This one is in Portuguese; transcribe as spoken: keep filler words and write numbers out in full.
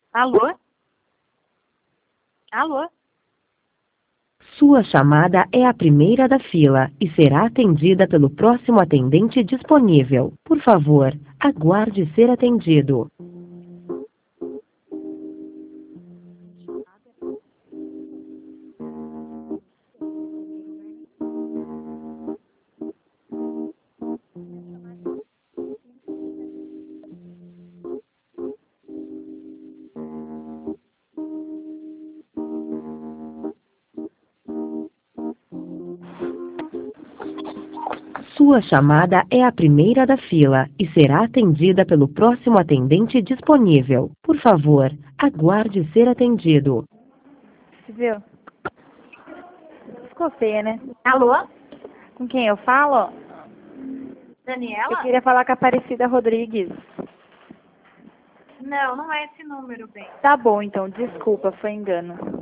Alô? Alô? Sua chamada é a primeira da fila e será atendida pelo próximo atendente disponível. Por favor, aguarde ser atendido. Sua chamada é a primeira da fila e será atendida pelo próximo atendente disponível. Por favor, aguarde ser atendido. Viu? Ficou feia, né? Alô? Com quem eu falo? Daniela? Eu queria falar com a Aparecida Rodrigues. Não, não é esse número, bem. Tá bom, então. Desculpa, foi engano.